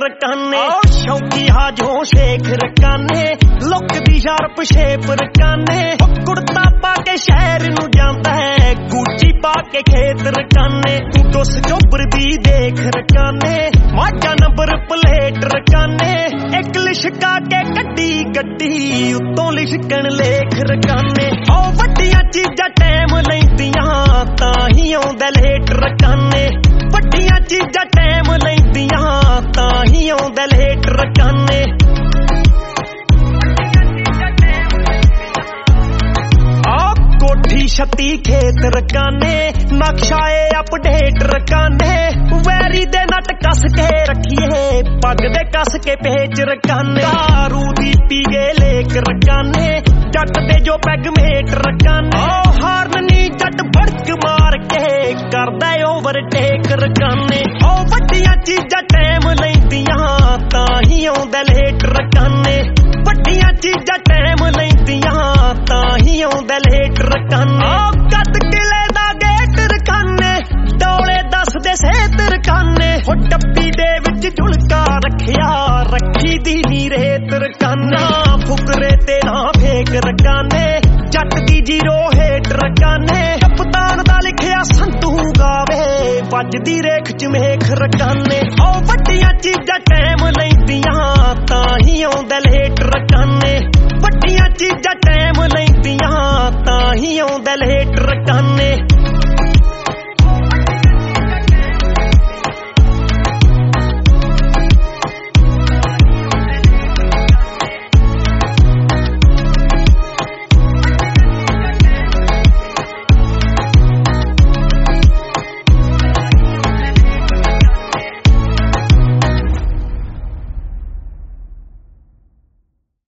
रकाने शौकी हाजों शेख रकाने लुक दी शार्प शेप रकाने कुर्ता पा के शहर नू जांदा है गुची पा के खेत रकाने तू दुस चोबर दी देख रकाने माजा नंबर प्लेट रकाने एक लिशका के गड्डी गड्डी उत्तों लिशकन लेख रकाने ओ वड्डियां चीजां टाइम लैंदियां तां ही आउंदा लेट रकाने वड्डियां चीजां टाइम लैंदियां तां ही आउंदा लेट रकाने कोठी छत्ती खेत रकाने नक्शाए अपडेट रकाने वैरी दे नट कस के रखिए पग दे कस के पेच रकाने दारू दी पी गए लेक रकाने जट दे जो पैग मेट रकाने हार्न नी जट बड़क मार के करदा ओवरटेक रकाने ओ वड्डियां चीजां टाइम लैंदियां तां ही आउंदा लेट रकाने वड्डियां चीजां टाइम लैंदियां तां ही आउंदा लेट रकाने कद किले दा गेट रकाने डोले दस दे सेत रकाने हो डब्बी दे विच झुलका रखिया रखी दी नी रेत रकाना फुकरे ते ना फेक रकाने जट दी जीरो हेट रकाने कप्तान दा लिखिया संतू गावे वजदी रेख च मेख रकाने ओ वड्डियां चीजां